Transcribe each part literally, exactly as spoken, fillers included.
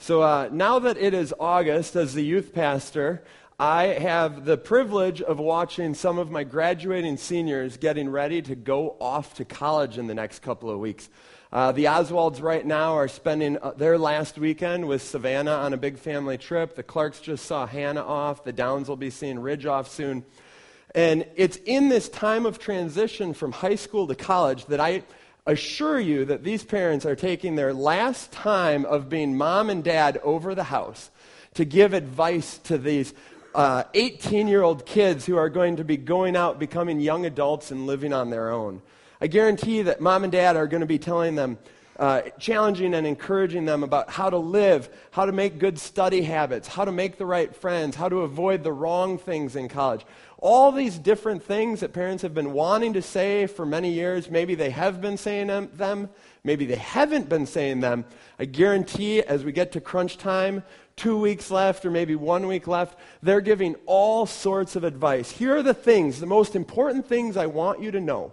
So uh, now that it is August, as the youth pastor, I have the privilege of watching some of my graduating seniors getting ready to go off to college in the next couple of weeks. Uh, the Oswalds right now are spending uh, their last weekend with Savannah on a big family trip. The Clarks just saw Hannah off. The Downs will be seeing Ridge off soon. And it's in this time of transition from high school to college that I assure you that these parents are taking their last time of being mom and dad over the house to give advice to these uh, eighteen-year-old kids who are going to be going out, becoming young adults and living on their own. I guarantee that mom and dad are going to be telling them, uh, challenging and encouraging them about how to live, how to make good study habits, how to make the right friends, how to avoid the wrong things in college. All these different things that parents have been wanting to say for many years. Maybe they have been saying them, maybe they haven't been saying them. I guarantee as we get to crunch time, two weeks left or maybe one week left, they're giving all sorts of advice. Here are the things, the most important things I want you to know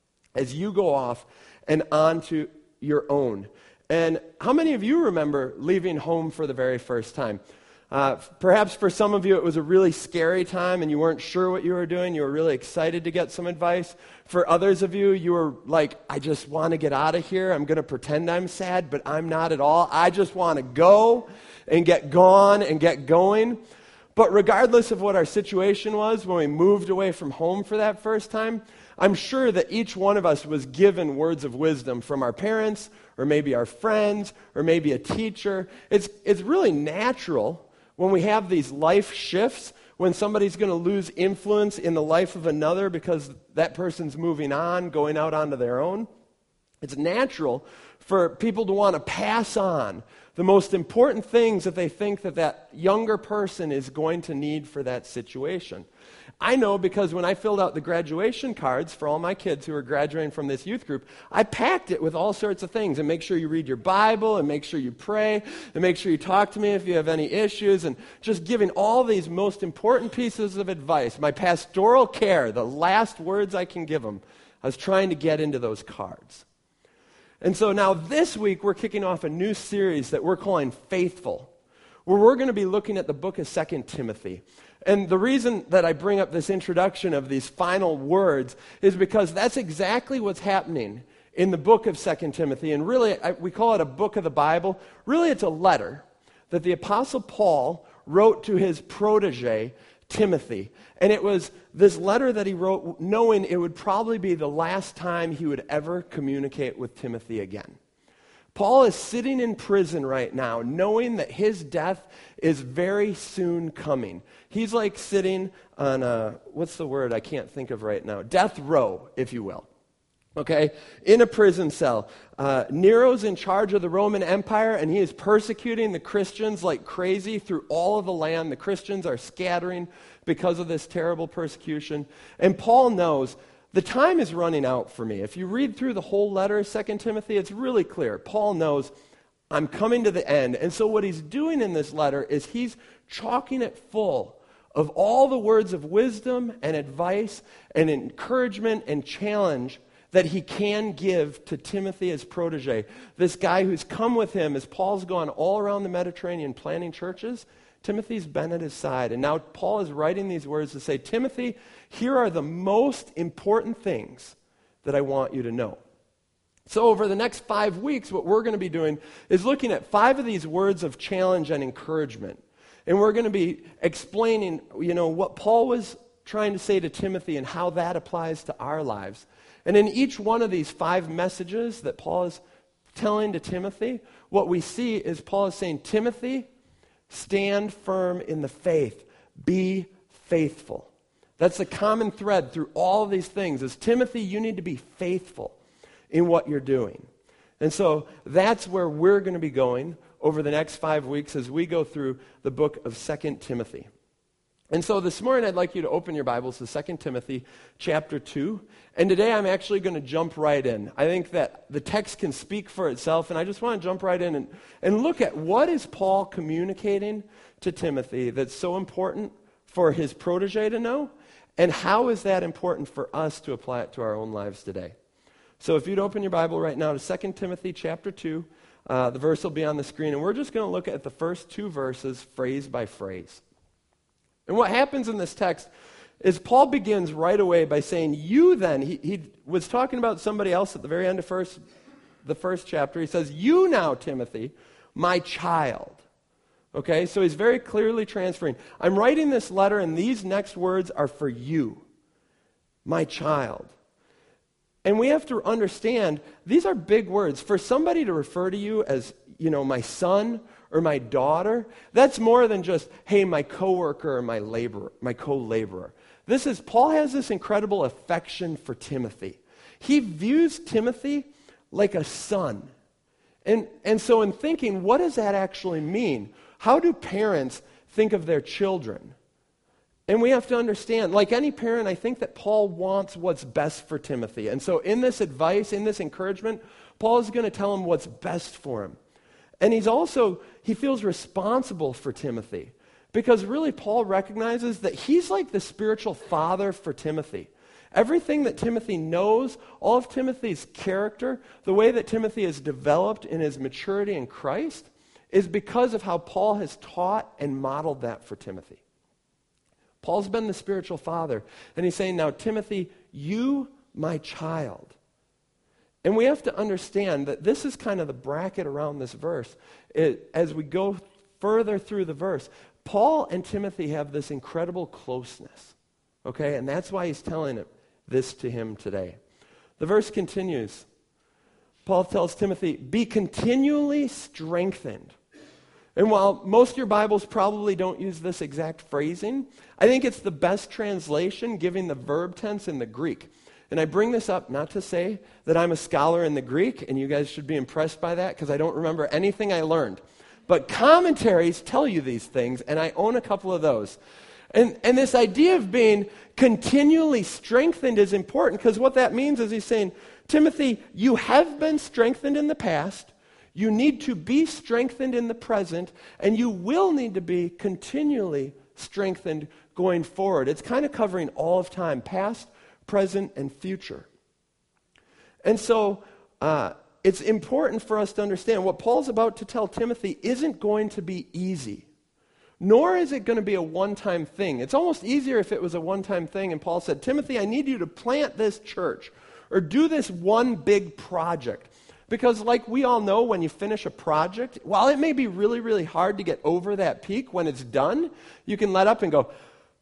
as you go off and on to your own. And how many of you remember leaving home for the very first time? Uh, perhaps for some of you it was a really scary time and you weren't sure what you were doing. You were really excited to get some advice. For others of you, you were like, I just want to get out of here. I'm going to pretend I'm sad, but I'm not at all. I just want to go and get gone and get going. But regardless of what our situation was when we moved away from home for that first time, I'm sure that each one of us was given words of wisdom from our parents or maybe our friends or maybe a teacher. It's, it's really natural when we have these life shifts, when somebody's going to lose influence in the life of another because that person's moving on, going out onto their own. It's natural for people to want to pass on the most important things that they think that that younger person is going to need for that situation. I know because when I filled out the graduation cards for all my kids who are graduating from this youth group, I packed it with all sorts of things. And make sure you read your Bible, and make sure you pray, and make sure you talk to me if you have any issues, and just giving all these most important pieces of advice. My pastoral care, the last words I can give them, I was trying to get into those cards. And so now this week we're kicking off a new series that we're calling Faithful, where we're going to be looking at the book of Second Timothy. And the reason that I bring up this introduction of these final words is because that's exactly what's happening in the book of Second Timothy. And really, I, we call it a book of the Bible. Really, it's a letter that the Apostle Paul wrote to his protege, Timothy. And it was this letter that he wrote knowing it would probably be the last time he would ever communicate with Timothy again. Paul is sitting in prison right now, knowing that his death is very soon coming. He's like sitting on a, what's the word I can't think of right now? Death row, if you will. Okay? In a prison cell. Uh, Nero's in charge of the Roman Empire, and he is persecuting the Christians like crazy through all of the land. The Christians are scattering because of this terrible persecution. And Paul knows the time is running out for me. If you read through the whole letter of Second Timothy, it's really clear. Paul knows I'm coming to the end. And so what he's doing in this letter is he's chalking it full of all the words of wisdom and advice and encouragement and challenge that he can give to Timothy as protege. This guy who's come with him as Paul's gone all around the Mediterranean planting churches. Timothy's been at his side. And now Paul is writing these words to say, Timothy, here are the most important things that I want you to know. So over the next five weeks, what we're going to be doing is looking at five of these words of challenge and encouragement. And we're going to be explaining, you know, what Paul was trying to say to Timothy and how that applies to our lives. And in each one of these five messages that Paul is telling to Timothy, what we see is Paul is saying, Timothy, stand firm in the faith. Be faithful. That's the common thread through all of these things is, Timothy, you need to be faithful in what you're doing. And so that's where we're going to be going over the next five weeks as we go through the book of Second Timothy. And so this morning I'd like you to open your Bibles to Second Timothy chapter two. And today I'm actually going to jump right in. I think that the text can speak for itself, and I just want to jump right in and, and look at what is Paul communicating to Timothy that's so important for his protege to know, and how is that important for us to apply it to our own lives today. So if you'd open your Bible right now to Second Timothy chapter two, Uh, the verse will be on the screen, and we're just going to look at the first two verses phrase by phrase. And what happens in this text is Paul begins right away by saying, you then, he, he was talking about somebody else at the very end of first, the first chapter. He says, you now, Timothy, my child. Okay, so he's very clearly transferring. I'm writing this letter, and these next words are for you, my child. And we have to understand, these are big words. For somebody to refer to you as, you know, my son or my daughter, that's more than just, hey, my coworker or my laborer, my co-laborer. This is, Paul has this incredible affection for Timothy. He views Timothy like a son. And, and so in thinking, what does that actually mean? How do parents think of their children? And we have to understand, like any parent, I think that Paul wants what's best for Timothy. And so in this advice, in this encouragement, Paul is going to tell him what's best for him. And he's also, he feels responsible for Timothy. Because really, Paul recognizes that he's like the spiritual father for Timothy. Everything that Timothy knows, all of Timothy's character, the way that Timothy is developed in his maturity in Christ, is because of how Paul has taught and modeled that for Timothy. Paul's been the spiritual father, and he's saying, now, Timothy, you, my child. And we have to understand that this is kind of the bracket around this verse. It, as we go further through the verse, Paul and Timothy have this incredible closeness, okay? And that's why he's telling it, this to him today. The verse continues. Paul tells Timothy, be continually strengthened. And while most of your Bibles probably don't use this exact phrasing, I think it's the best translation giving the verb tense in the Greek. And I bring this up not to say that I'm a scholar in the Greek, and you guys should be impressed by that because I don't remember anything I learned. But commentaries tell you these things, and I own a couple of those. And, and this idea of being continually strengthened is important because what that means is he's saying, Timothy, you have been strengthened in the past, you need to be strengthened in the present, and you will need to be continually strengthened going forward. It's kind of covering all of time, past, present, and future. And so uh, it's important for us to understand what Paul's about to tell Timothy isn't going to be easy. Nor is it going to be a one-time thing. It's almost easier if it was a one-time thing and Paul said, Timothy, I need you to plant this church or do this one big project. Because like we all know, when you finish a project, while it may be really, really hard to get over that peak, when it's done, you can let up and go,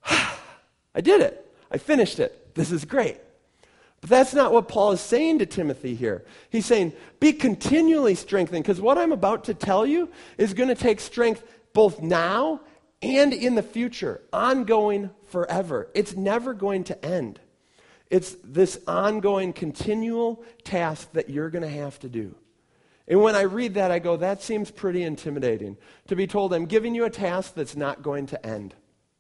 I did it. I finished it. This is great. But that's not what Paul is saying to Timothy here. He's saying, be continually strengthened, because what I'm about to tell you is going to take strength both now and in the future, ongoing forever. It's never going to end. It's this ongoing, continual task that you're going to have to do. And when I read that, I go, that seems pretty intimidating. To be told, I'm giving you a task that's not going to end.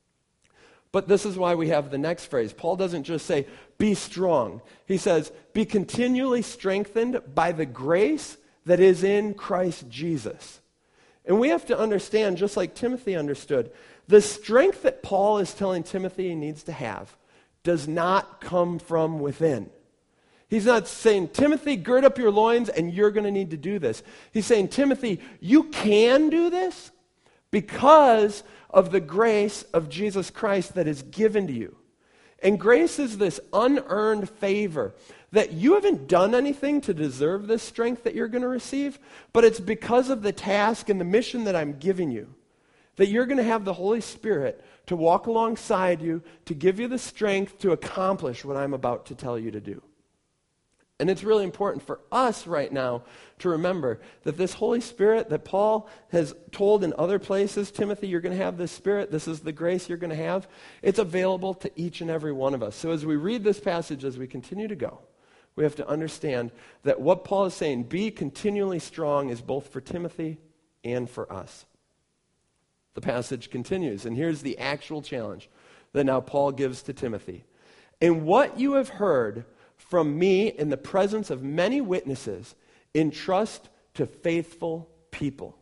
But this is why we have the next phrase. Paul doesn't just say, be strong. He says, be continually strengthened by the grace that is in Christ Jesus. And we have to understand, just like Timothy understood, the strength that Paul is telling Timothy he needs to have does not come from within. He's not saying, Timothy, gird up your loins and you're going to need to do this. He's saying, Timothy, you can do this because of the grace of Jesus Christ that is given to you. And grace is this unearned favor that you haven't done anything to deserve this strength that you're going to receive, but it's because of the task and the mission that I'm giving you that you're going to have the Holy Spirit to walk alongside you, to give you the strength to accomplish what I'm about to tell you to do. And it's really important for us right now to remember that this Holy Spirit that Paul has told in other places, Timothy, you're going to have this Spirit, this is the grace you're going to have, it's available to each and every one of us. So as we read this passage, as we continue to go, we have to understand that what Paul is saying, be continually strong, is both for Timothy and for us. The passage continues, and here's the actual challenge that now Paul gives to Timothy. And what you have heard from me in the presence of many witnesses, entrust to faithful people.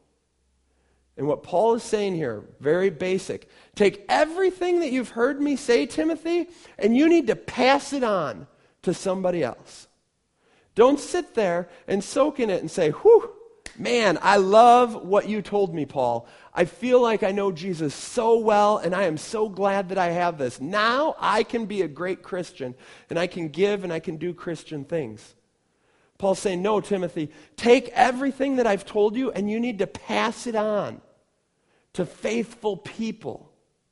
And what Paul is saying here, very basic, take everything that you've heard me say, Timothy, and you need to pass it on to somebody else. Don't sit there and soak in it and say, whew, Man, I love what you told me, Paul. I feel like I know Jesus so well, and I am so glad that I have this. Now I can be a great Christian, and I can give and I can do Christian things. Paul's saying, no, Timothy, take everything that I've told you, and you need to pass it on to faithful people.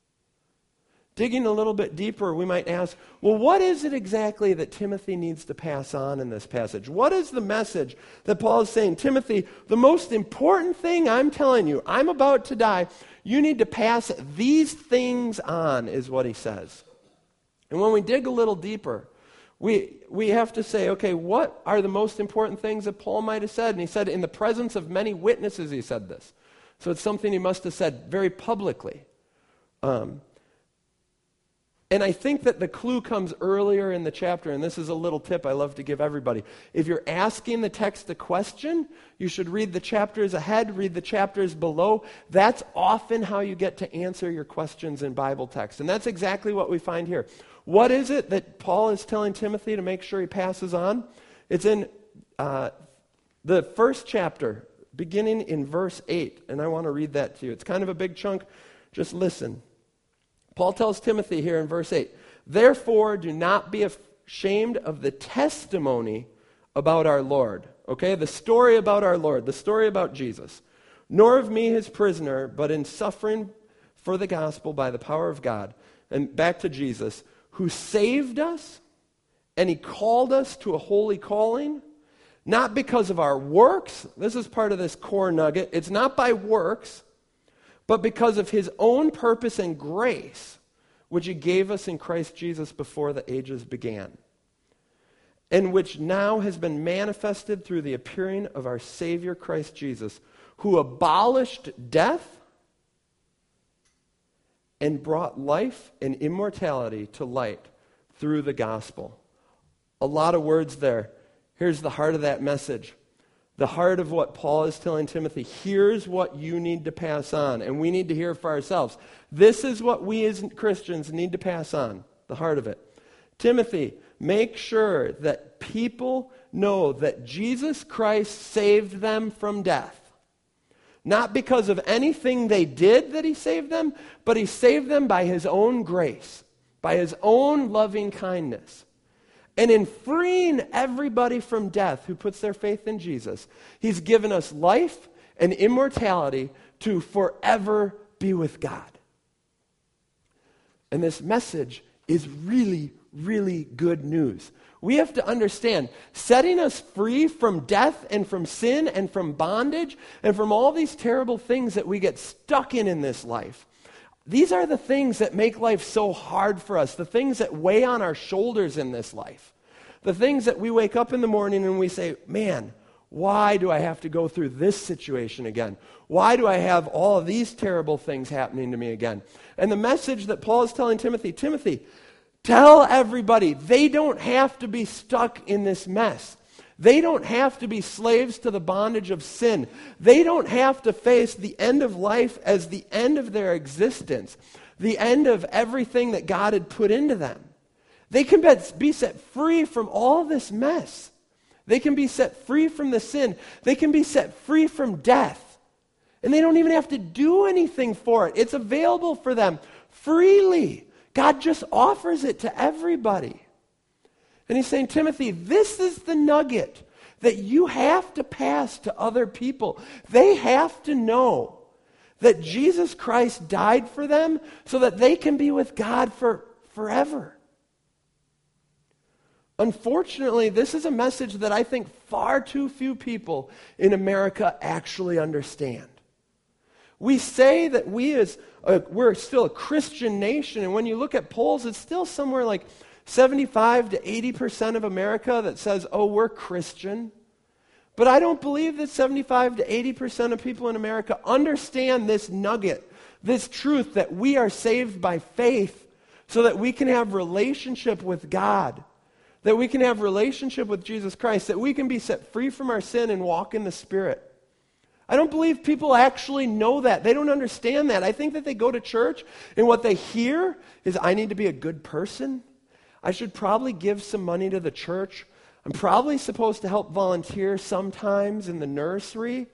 Digging a little bit deeper, we might ask, well, what is it exactly that Timothy needs to pass on in this passage? What is the message that Paul is saying? Timothy, the most important thing I'm telling you, I'm about to die. You need to pass these things on, is what he says. And when we dig a little deeper, we we have to say, okay, what are the most important things that Paul might have said? And he said, in the presence of many witnesses, he said this. So it's something he must have said very publicly. Um And I think that the clue comes earlier in the chapter, and this is a little tip I love to give everybody. If you're asking the text a question, you should read the chapters ahead, read the chapters below. That's often how you get to answer your questions in Bible text. And that's exactly what we find here. What is it that Paul is telling Timothy to make sure he passes on? It's in uh, the first chapter, beginning in verse eight, and I want to read that to you. It's kind of a big chunk. Just listen. Paul tells Timothy here in verse eight, therefore do not be ashamed of the testimony about our Lord. Okay, the story about our Lord, the story about Jesus. Nor of me his prisoner, but in suffering for the gospel by the power of God. And back to Jesus, who saved us, and he called us to a holy calling, not because of our works. This is part of this core nugget. It's not by works, but because of his own purpose and grace, which he gave us in Christ Jesus before the ages began, and which now has been manifested through the appearing of our Savior Christ Jesus, who abolished death and brought life and immortality to light through the gospel. A lot of words there. Here's the heart of that message. The heart of what Paul is telling Timothy, here's what you need to pass on, and we need to hear for ourselves. This is what we as Christians need to pass on, the heart of it. Timothy, make sure that people know that Jesus Christ saved them from death. Not because of anything they did that he saved them, but he saved them by his own grace, by his own loving kindness. And in freeing everybody from death who puts their faith in Jesus, he's given us life and immortality to forever be with God. And this message is really, really good news. We have to understand, setting us free from death and from sin and from bondage and from all these terrible things that we get stuck in in this life. These are the things that make life so hard for us, the things that weigh on our shoulders in this life. The things that we wake up in the morning and we say, man, why do I have to go through this situation again? Why do I have all of these terrible things happening to me again? And the message that Paul is telling Timothy, Timothy, tell everybody they don't have to be stuck in this mess. They don't have to be slaves to the bondage of sin. They don't have to face the end of life as the end of their existence, the end of everything that God had put into them. They can be set free from all this mess. They can be set free from the sin. They can be set free from death. And they don't even have to do anything for it. It's available for them freely. God just offers it to everybody. And he's saying, Timothy, this is the nugget that you have to pass to other people. They have to know that Jesus Christ died for them so that they can be with God for forever. Unfortunately, this is a message that I think far too few people in America actually understand. We say that we as a, we're still a Christian nation, and when you look at polls, it's still somewhere like seventy-five to eighty percent of America that says, oh, we're Christian. But I don't believe that seventy-five to eighty percent of people in America understand this nugget, this truth that we are saved by faith so that we can have relationship with God, that we can have relationship with Jesus Christ, that we can be set free from our sin and walk in the Spirit. I don't believe people actually know that. They don't understand that. I think that they go to church and what they hear is, I need to be a good person. I should probably give some money to the church. I'm probably supposed to help volunteer sometimes in the nursery.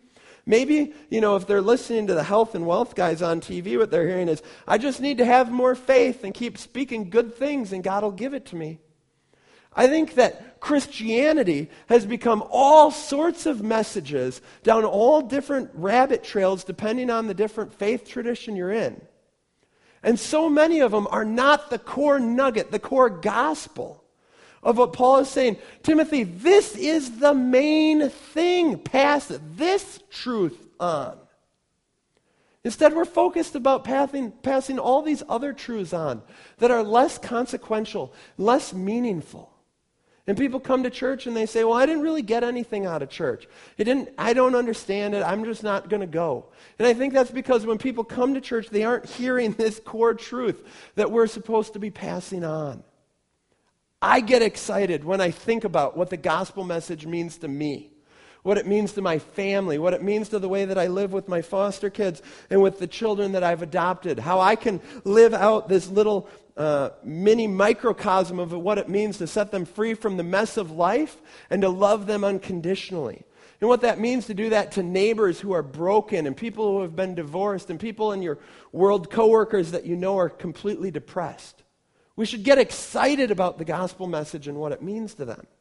Maybe, you know, if they're listening to the health and wealth guys on T V, what they're hearing is, I just need to have more faith and keep speaking good things and God will give it to me. I think that Christianity has become all sorts of messages down all different rabbit trails depending on the different faith tradition you're in. And so many of them are not the core nugget, the core gospel of what Paul is saying. Timothy, this is the main thing. Pass this truth on. Instead, we're focused about passing, passing all these other truths on that are less consequential, less meaningful. And people come to church and they say, well, I didn't really get anything out of church. It didn't, I don't understand it. I'm just not going to go. And I think that's because when people come to church, they aren't hearing this core truth that we're supposed to be passing on. I get excited when I think about what the gospel message means to me, what it means to my family, what it means to the way that I live with my foster kids and with the children that I've adopted, how I can live out this little uh, mini microcosm of what it means to set them free from the mess of life and to love them unconditionally. And what that means to do that to neighbors who are broken and people who have been divorced and people in your world, coworkers that you know are completely depressed. We should get excited about the gospel message and what it means to them.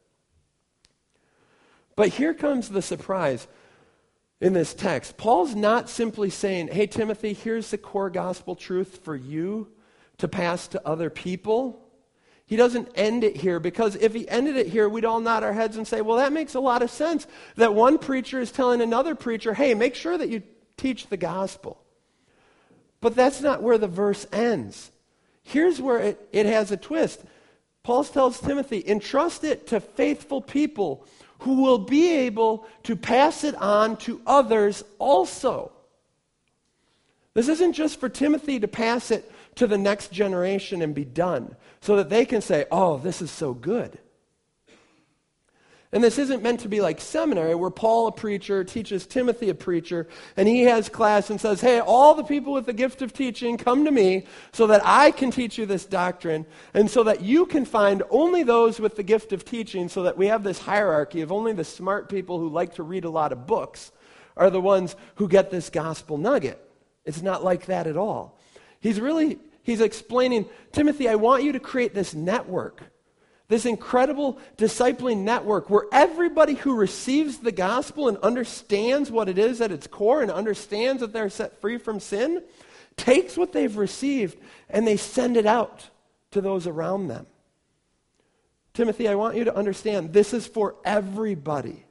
But here comes the surprise in this text. Paul's not simply saying, hey, Timothy, here's the core gospel truth for you to pass to other people. He doesn't end it here, because if he ended it here, we'd all nod our heads and say, well, that makes a lot of sense, that one preacher is telling another preacher, hey, make sure that you teach the gospel. But that's not where the verse ends. Here's where it, it has a twist. Paul tells Timothy, entrust it to faithful people who will be able to pass it on to others also. This isn't just for Timothy to pass it to the next generation and be done, so that they can say, oh, this is so good. And this isn't meant to be like seminary where Paul, a preacher, teaches Timothy, a preacher, and he has class and says, hey, all the people with the gift of teaching, come to me so that I can teach you this doctrine, and so that you can find only those with the gift of teaching, so that we have this hierarchy of only the smart people who like to read a lot of books are the ones who get this gospel nugget. It's not like that at all. He's really, he's explaining, Timothy, I want you to create this network, this incredible discipling network where everybody who receives the gospel and understands what it is at its core and understands that they're set free from sin, takes what they've received and they send it out to those around them. Timothy, I want you to understand this is for everybody.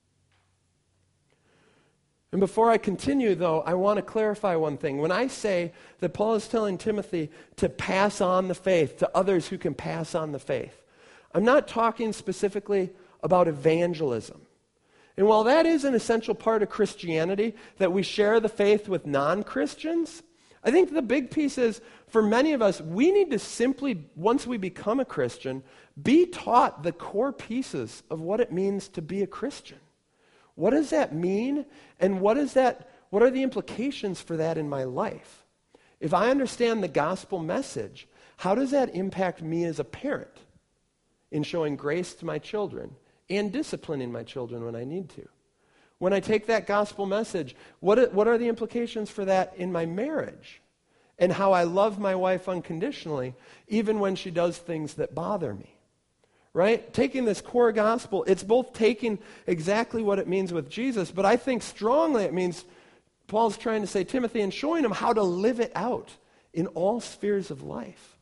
And before I continue, though, I want to clarify one thing. When I say that Paul is telling Timothy to pass on the faith to others who can pass on the faith, I'm not talking specifically about evangelism. And while that is an essential part of Christianity, that we share the faith with non-Christians, I think the big piece is, for many of us, we need to simply, once we become a Christian, be taught the core pieces of what it means to be a Christian. What does that mean? And what is that? What are the implications for that in my life? If I understand the gospel message, how does that impact me as a parent in showing grace to my children and disciplining my children when I need to? When I take that gospel message, what are, what are the implications for that in my marriage and how I love my wife unconditionally, even when she does things that bother me? Right? Taking this core gospel, it's both taking exactly what it means with Jesus, but I think strongly it means Paul's trying to say, Timothy, and showing him how to live it out in all spheres of life.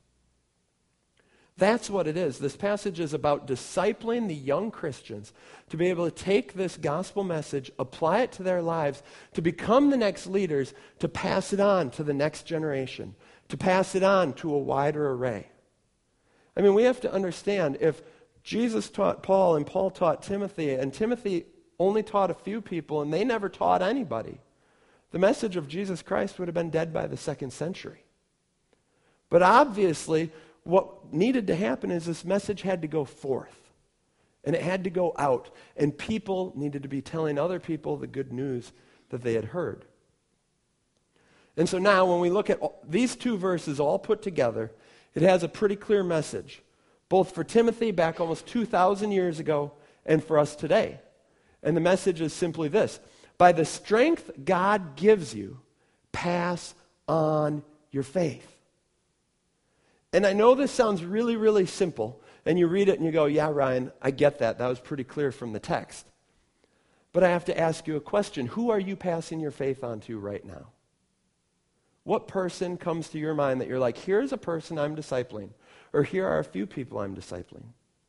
That's what it is. This passage is about discipling the young Christians to be able to take this gospel message, apply it to their lives, to become the next leaders, to pass it on to the next generation, to pass it on to a wider array. I mean, we have to understand, if Jesus taught Paul and Paul taught Timothy, and Timothy only taught a few people and they never taught anybody, the message of Jesus Christ would have been dead by the second century. But obviously, what needed to happen is this message had to go forth, and it had to go out, and people needed to be telling other people the good news that they had heard. And so now when we look at all, these two verses all put together, it has a pretty clear message, both for Timothy back almost two thousand years ago and for us today. And the message is simply this: By the strength God gives you, pass on your faith. And I know this sounds really, really simple, and you read it and you go, yeah, Ryan, I get that. That was pretty clear from the text. But I have to ask you a question. Who are you passing your faith on to right now? What person comes to your mind that you're like, here's a person I'm discipling, or here are a few people I'm discipling?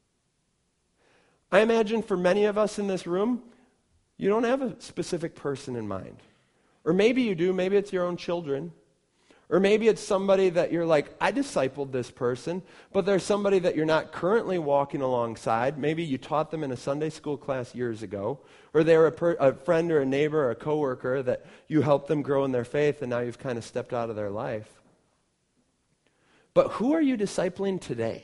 I imagine for many of us in this room, you don't have a specific person in mind. Or maybe you do, maybe it's your own children. Or maybe it's somebody that you're like, I discipled this person, but there's somebody that you're not currently walking alongside. Maybe you taught them in a Sunday school class years ago, or they were a, per, a friend or a neighbor or a coworker that you helped them grow in their faith, and now you've kind of stepped out of their life. But who are you discipling today?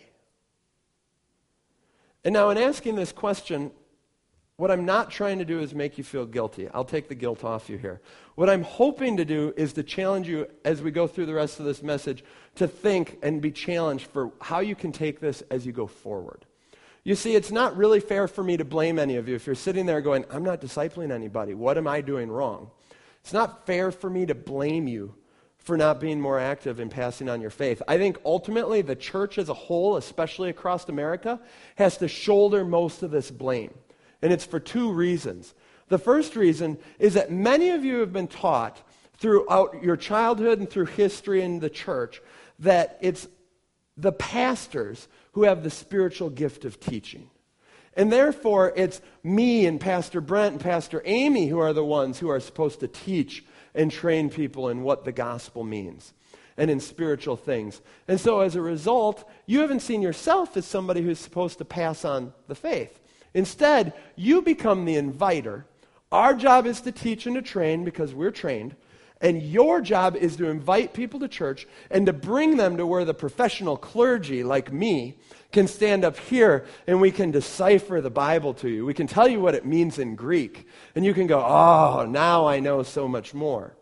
And now in asking this question, what I'm not trying to do is make you feel guilty. I'll take the guilt off you here. What I'm hoping to do is to challenge you as we go through the rest of this message to think and be challenged for how you can take this as you go forward. You see, it's not really fair for me to blame any of you if you're sitting there going, I'm not discipling anybody. What am I doing wrong? It's not fair for me to blame you for not being more active in passing on your faith. I think ultimately the church as a whole, especially across America, has to shoulder most of this blame. And it's for two reasons. The first reason is that many of you have been taught throughout your childhood and through history in the church that it's the pastors who have the spiritual gift of teaching. And therefore, it's me and Pastor Brent and Pastor Amy who are the ones who are supposed to teach and train people in what the gospel means and in spiritual things. And so as a result, you haven't seen yourself as somebody who's supposed to pass on the faith. Instead, you become the inviter. Our job is to teach and to train because we're trained. And your job is to invite people to church and to bring them to where the professional clergy, like me, can stand up here and we can decipher the Bible to you. We can tell you what it means in Greek. And you can go, oh, now I know so much more.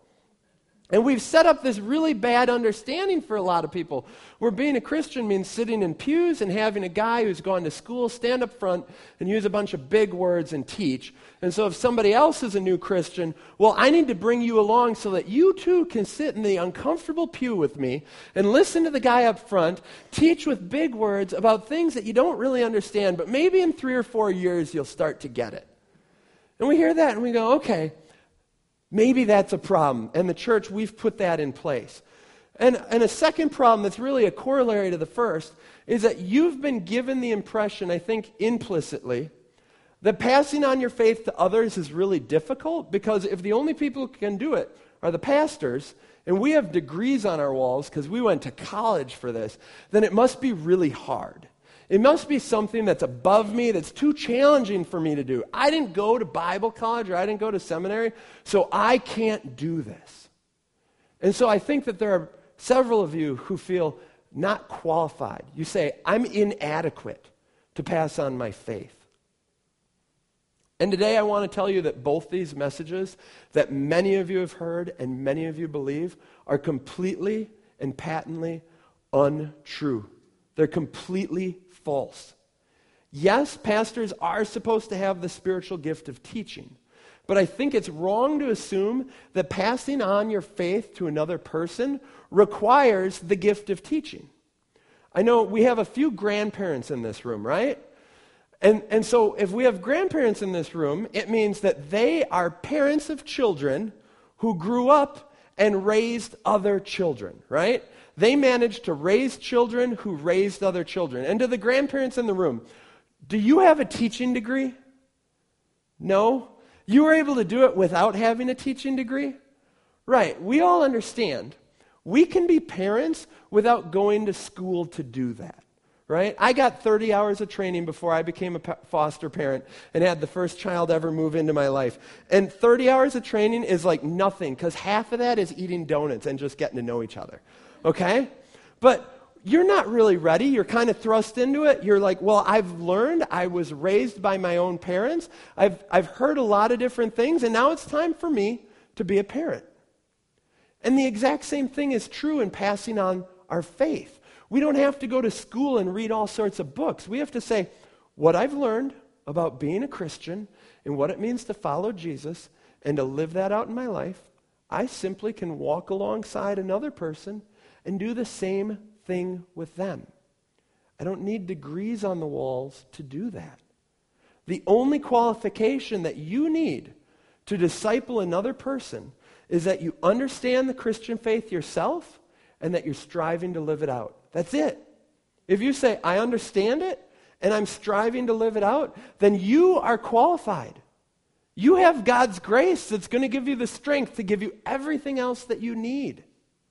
And we've set up this really bad understanding for a lot of people where being a Christian means sitting in pews and having a guy who's gone to school stand up front and use a bunch of big words and teach. And so if somebody else is a new Christian, well, I need to bring you along so that you too can sit in the uncomfortable pew with me and listen to the guy up front teach with big words about things that you don't really understand, but maybe in three or four years you'll start to get it. And we hear that and we go, okay, maybe that's a problem. And the church, we've put that in place. And, and a second problem that's really a corollary to the first is that you've been given the impression, I think implicitly, that passing on your faith to others is really difficult because if the only people who can do it are the pastors, and we have degrees on our walls because we went to college for this, then it must be really hard. It must be something that's above me, that's too challenging for me to do. I didn't go to Bible college or I didn't go to seminary, so I can't do this. And so I think that there are several of you who feel not qualified. You say, I'm inadequate to pass on my faith. And today I want to tell you that both these messages that many of you have heard and many of you believe are completely and patently untrue. They're completely false. Yes, pastors are supposed to have the spiritual gift of teaching, but I think it's wrong to assume that passing on your faith to another person requires the gift of teaching. I know we have a few grandparents in this room, right? And, and so if we have grandparents in this room, it means that they are parents of children who grew up and raised other children, right? They managed to raise children who raised other children. And to the grandparents in the room, do you have a teaching degree? No? You were able to do it without having a teaching degree? Right. We all understand. We can be parents without going to school to do that. Right? I got thirty hours of training before I became a foster parent and had the first child ever move into my life. And thirty hours of training is like nothing because half of that is eating donuts and just getting to know each other. Okay? But you're not really ready. You're kind of thrust into it. You're like, well, I've learned. I was raised by my own parents. I've, I've heard a lot of different things, and now it's time for me to be a parent. And the exact same thing is true in passing on our faith. We don't have to go to school and read all sorts of books. We have to say, what I've learned about being a Christian and what it means to follow Jesus and to live that out in my life, I simply can walk alongside another person and do the same thing with them. I don't need degrees on the walls to do that. The only qualification that you need to disciple another person is that you understand the Christian faith yourself and that you're striving to live it out. That's it. If you say, I understand it and I'm striving to live it out, then you are qualified. You have God's grace that's going to give you the strength to give you everything else that you need.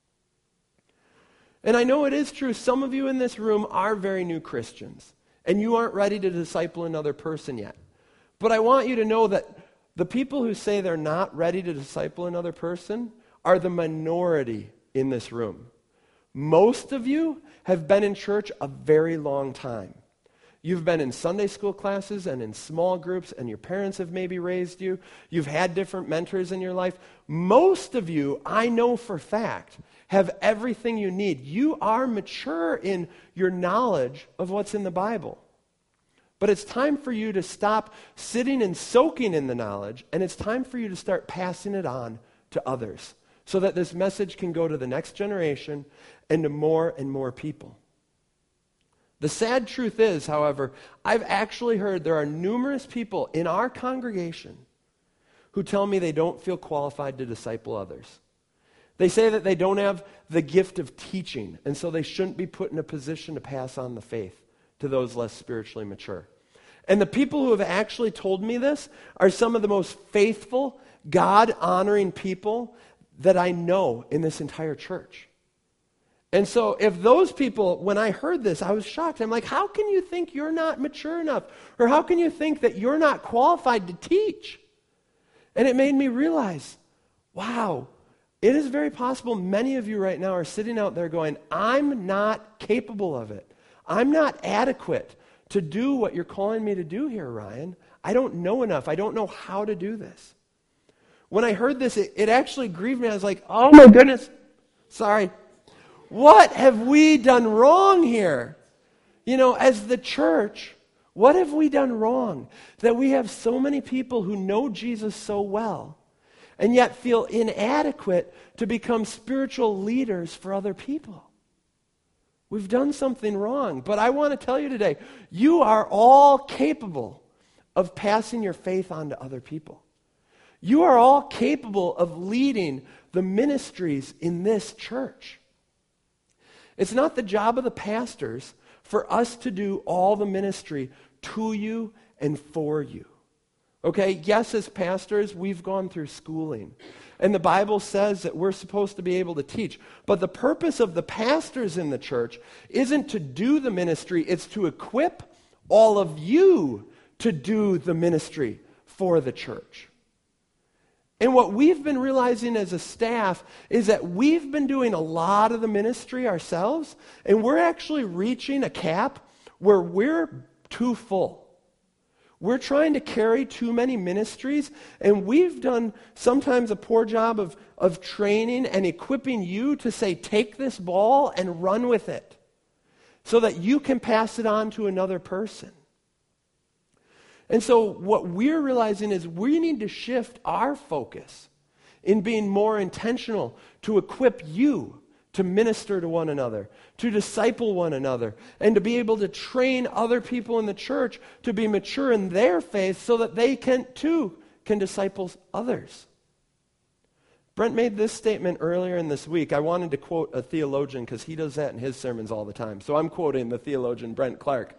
And I know it is true, some of you in this room are very new Christians, and you aren't ready to disciple another person yet. But I want you to know that the people who say they're not ready to disciple another person are the minority in this room. Most of you have been in church a very long time. You've been in Sunday school classes and in small groups, and your parents have maybe raised you. You've had different mentors in your life. Most of you, I know for fact, have everything you need. You are mature in your knowledge of what's in the Bible. But it's time for you to stop sitting and soaking in the knowledge, and it's time for you to start passing it on to others so that this message can go to the next generation and to more and more people. The sad truth is, however, I've actually heard there are numerous people in our congregation who tell me they don't feel qualified to disciple others. They say that they don't have the gift of teaching, and so they shouldn't be put in a position to pass on the faith to those less spiritually mature. And the people who have actually told me this are some of the most faithful, God-honoring people that I know in this entire church. And so if those people, when I heard this, I was shocked. I'm like, how can you think you're not mature enough? Or how can you think that you're not qualified to teach? And it made me realize, wow, it is very possible many of you right now are sitting out there going, I'm not capable of it. I'm not adequate to do what you're calling me to do here, Ryan. I don't know enough. I don't know how to do this. When I heard this, it, it actually grieved me. I was like, oh my goodness, sorry. What have we done wrong here? You know, as the church, what have we done wrong that we have so many people who know Jesus so well and yet feel inadequate to become spiritual leaders for other people? We've done something wrong. But I want to tell you today, you are all capable of passing your faith on to other people. You are all capable of leading the ministries in this church. It's not the job of the pastors for us to do all the ministry to you and for you. Okay, yes, as pastors, we've gone through schooling. And the Bible says that we're supposed to be able to teach. But the purpose of the pastors in the church isn't to do the ministry, it's to equip all of you to do the ministry for the church. And what we've been realizing as a staff is that we've been doing a lot of the ministry ourselves, and we're actually reaching a cap where we're too full. We're trying to carry too many ministries, and we've done sometimes a poor job of, of training and equipping you to say, take this ball and run with it so that you can pass it on to another person. And so what we're realizing is we need to shift our focus in being more intentional to equip you to minister to one another, to disciple one another, and to be able to train other people in the church to be mature in their faith so that they can too can disciple others. Brent made this statement earlier in this week. I wanted to quote a theologian because he does that in his sermons all the time. So I'm quoting the theologian Brent Clark.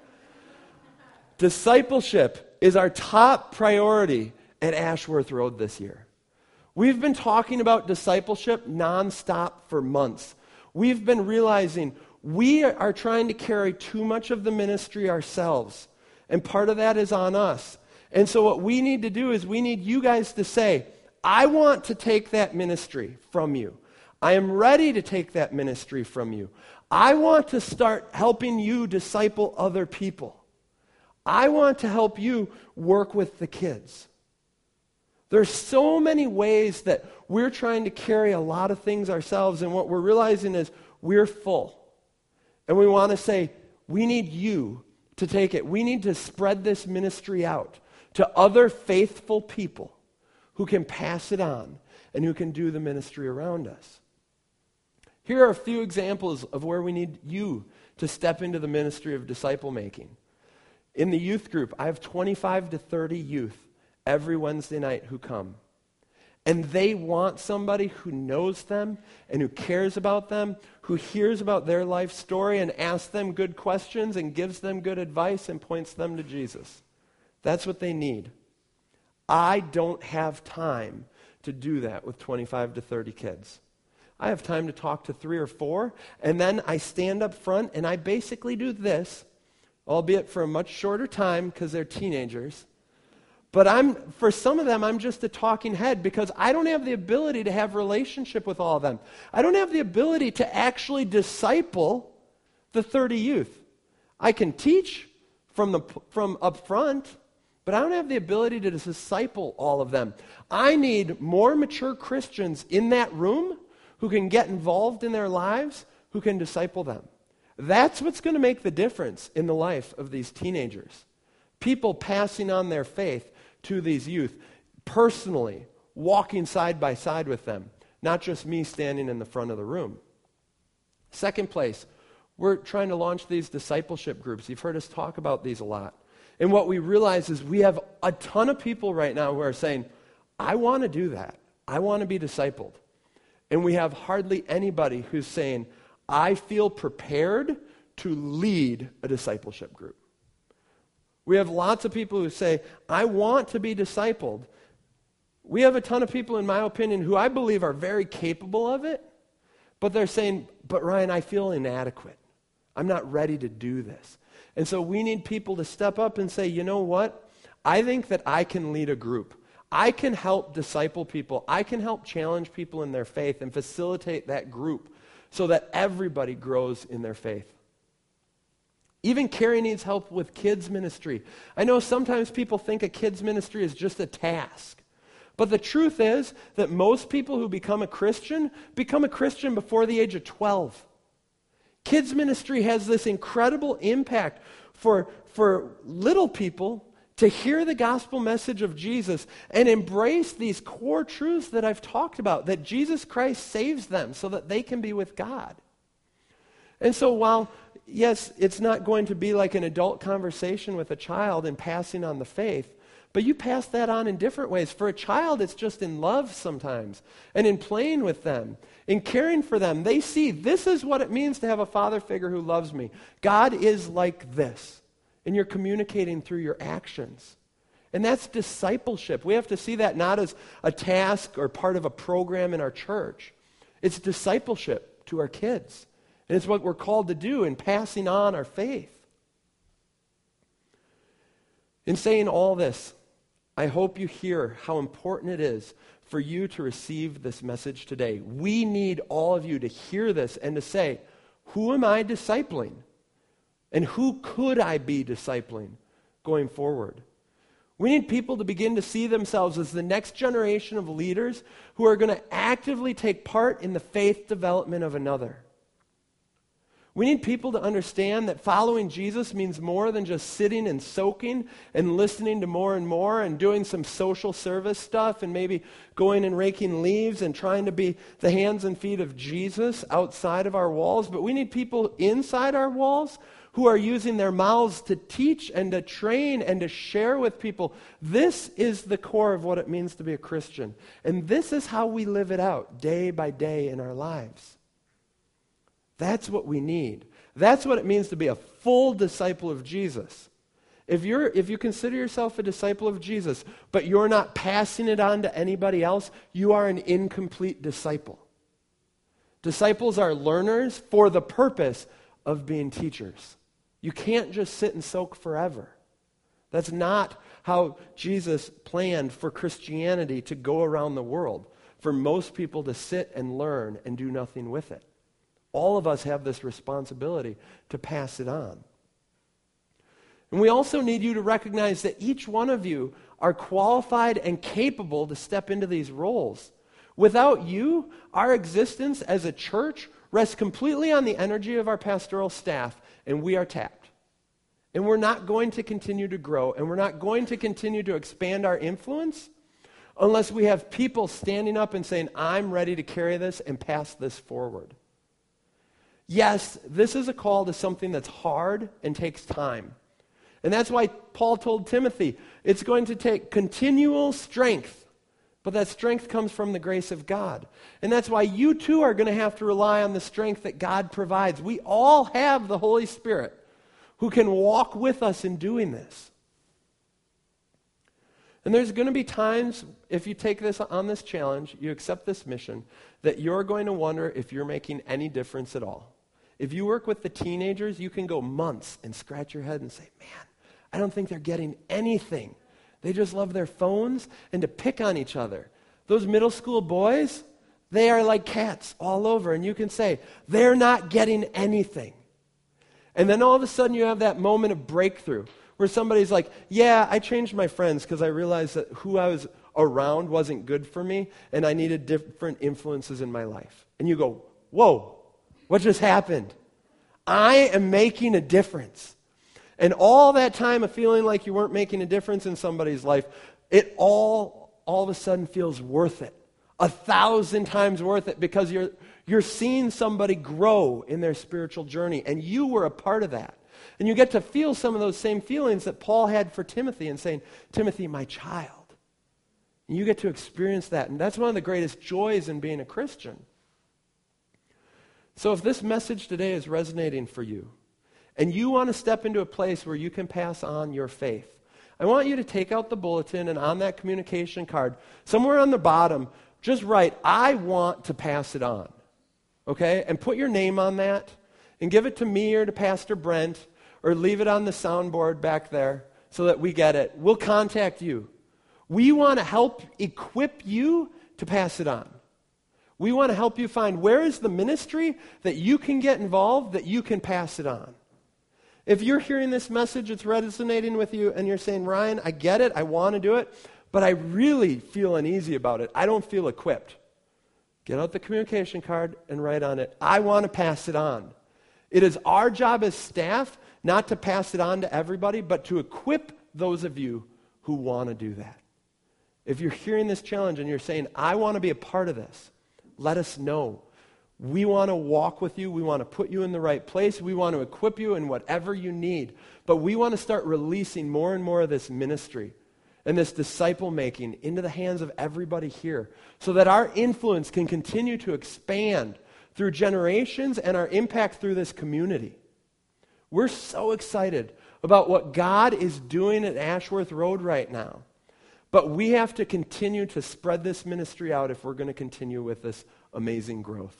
Discipleship is our top priority at Ashworth Road this year. We've been talking about discipleship nonstop for months. We've been realizing we are trying to carry too much of the ministry ourselves, and part of that is on us. And so what we need to do is we need you guys to say, I want to take that ministry from you. I am ready to take that ministry from you. I want to start helping you disciple other people. I want to help you work with the kids. There's so many ways that we're trying to carry a lot of things ourselves, and what we're realizing is we're full. And we want to say, we need you to take it. We need to spread this ministry out to other faithful people who can pass it on and who can do the ministry around us. Here are a few examples of where we need you to step into the ministry of disciple making. In the youth group, I have twenty-five to thirty youth every Wednesday night who come. And they want somebody who knows them and who cares about them, who hears about their life story and asks them good questions and gives them good advice and points them to Jesus. That's what they need. I don't have time to do that with twenty-five to thirty kids. I have time to talk to three or four, and then I stand up front and I basically do this, albeit for a much shorter time because they're teenagers. But I'm for some of them, I'm just a talking head because I don't have the ability to have relationship with all of them. I don't have the ability to actually disciple the thirty youth. I can teach from the from up front, but I don't have the ability to disciple all of them. I need more mature Christians in that room who can get involved in their lives, who can disciple them. That's what's going to make the difference in the life of these teenagers. People passing on their faith to these youth, personally, walking side by side with them, not just me standing in the front of the room. Second place, we're trying to launch these discipleship groups. You've heard us talk about these a lot. And what we realize is we have a ton of people right now who are saying, I want to do that. I want to be discipled. And we have hardly anybody who's saying, I feel prepared to lead a discipleship group. We have lots of people who say, I want to be discipled. We have a ton of people, in my opinion, who I believe are very capable of it, but they're saying, but Ryan, I feel inadequate. I'm not ready to do this. And so we need people to step up and say, you know what? I think that I can lead a group. I can help disciple people. I can help challenge people in their faith and facilitate that group so that everybody grows in their faith. Even Carrie needs help with kids ministry. I know sometimes people think a kids ministry is just a task. But the truth is that most people who become a Christian become a Christian before the age of twelve. Kids ministry has this incredible impact for, for little people to hear the gospel message of Jesus and embrace these core truths that I've talked about, that Jesus Christ saves them so that they can be with God. And so while, yes, it's not going to be like an adult conversation with a child and passing on the faith, but you pass that on in different ways. For a child, it's just in love sometimes and in playing with them, in caring for them. They see this is what it means to have a father figure who loves me. God is like this. And you're communicating through your actions. And that's discipleship. We have to see that not as a task or part of a program in our church. It's discipleship to our kids. And it's what we're called to do in passing on our faith. In saying all this, I hope you hear how important it is for you to receive this message today. We need all of you to hear this and to say, who am I discipling? And who could I be discipling going forward? We need people to begin to see themselves as the next generation of leaders who are going to actively take part in the faith development of another. We need people to understand that following Jesus means more than just sitting and soaking and listening to more and more and doing some social service stuff and maybe going and raking leaves and trying to be the hands and feet of Jesus outside of our walls. But we need people inside our walls who are using their mouths to teach and to train and to share with people. This is the core of what it means to be a Christian. And this is how we live it out day by day in our lives. That's what we need. That's what it means to be a full disciple of Jesus. If you're, if you consider yourself a disciple of Jesus, but you're not passing it on to anybody else, you are an incomplete disciple. Disciples are learners for the purpose of being teachers. You can't just sit and soak forever. That's not how Jesus planned for Christianity to go around the world, for most people to sit and learn and do nothing with it. All of us have this responsibility to pass it on. And we also need you to recognize that each one of you are qualified and capable to step into these roles. Without you, our existence as a church rests completely on the energy of our pastoral staff, and we are tapped. And we're not going to continue to grow, and we're not going to continue to expand our influence unless we have people standing up and saying, I'm ready to carry this and pass this forward. Yes, this is a call to something that's hard and takes time. And that's why Paul told Timothy, it's going to take continual strength, but that strength comes from the grace of God. And that's why you too are going to have to rely on the strength that God provides. We all have the Holy Spirit who can walk with us in doing this. And there's going to be times, if you take this on this challenge, you accept this mission, that you're going to wonder if you're making any difference at all. If you work with the teenagers, you can go months and scratch your head and say, man, I don't think they're getting anything. They just love their phones and to pick on each other. Those middle school boys, they are like cats all over. And you can say, they're not getting anything. And then all of a sudden you have that moment of breakthrough where somebody's like, yeah, I changed my friends because I realized that who I was around wasn't good for me and I needed different influences in my life. And you go, whoa, what just happened? I am making a difference. And all that time of feeling like you weren't making a difference in somebody's life, it all, all of a sudden feels worth it. A thousand times worth it because you're, you're seeing somebody grow in their spiritual journey and you were a part of that. And you get to feel some of those same feelings that Paul had for Timothy and saying, Timothy, my child. And you get to experience that. And that's one of the greatest joys in being a Christian. So if this message today is resonating for you, and you want to step into a place where you can pass on your faith, I want you to take out the bulletin and on that communication card, somewhere on the bottom, just write, I want to pass it on. Okay? And put your name on that and give it to me or to Pastor Brent or leave it on the soundboard back there so that we get it. We'll contact you. We want to help equip you to pass it on. We want to help you find where is the ministry that you can get involved, that you can pass it on. If you're hearing this message, it's resonating with you, and you're saying, Ryan, I get it, I want to do it, but I really feel uneasy about it. I don't feel equipped. Get out the communication card and write on it, I want to pass it on. It is our job as staff not to pass it on to everybody, but to equip those of you who want to do that. If you're hearing this challenge and you're saying, I want to be a part of this, let us know. We want to walk with you. We want to put you in the right place. We want to equip you in whatever you need. But we want to start releasing more and more of this ministry and this disciple making into the hands of everybody here so that our influence can continue to expand through generations and our impact through this community. We're so excited about what God is doing at Ashworth Road right now. But we have to continue to spread this ministry out if we're going to continue with this amazing growth.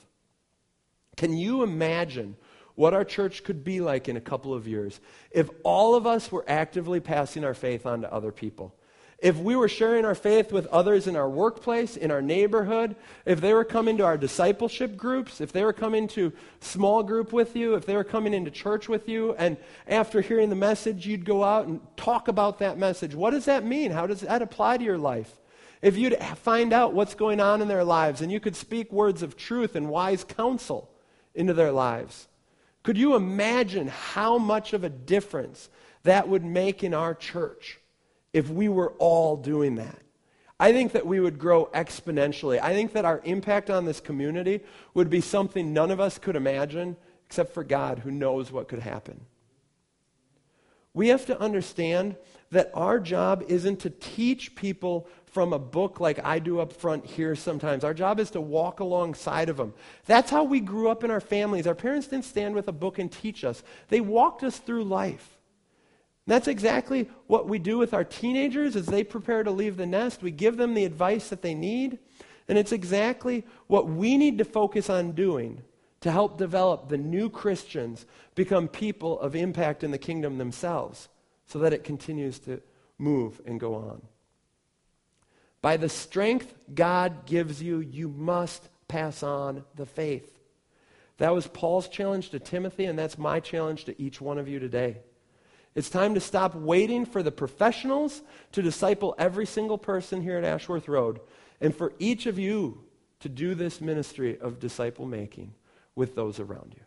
Can you imagine what our church could be like in a couple of years if all of us were actively passing our faith on to other people? If we were sharing our faith with others in our workplace, in our neighborhood, if they were coming to our discipleship groups, if they were coming to small group with you, if they were coming into church with you, and after hearing the message, you'd go out and talk about that message. What does that mean? How does that apply to your life? If you'd find out what's going on in their lives and you could speak words of truth and wise counsel into their lives, could you imagine how much of a difference that would make in our church if we were all doing that? I think that we would grow exponentially. I think that our impact on this community would be something none of us could imagine except for God who knows what could happen. We have to understand that our job isn't to teach people from a book like I do up front here sometimes. Our job is to walk alongside of them. That's how we grew up in our families. Our parents didn't stand with a book and teach us. They walked us through life. And that's exactly what we do with our teenagers as they prepare to leave the nest. We give them the advice that they need. And it's exactly what we need to focus on doing to help develop the new Christians become people of impact in the kingdom themselves so that it continues to move and go on. By the strength God gives you, you must pass on the faith. That was Paul's challenge to Timothy, and that's my challenge to each one of you today. It's time to stop waiting for the professionals to disciple every single person here at Ashworth Road, and for each of you to do this ministry of disciple making with those around you.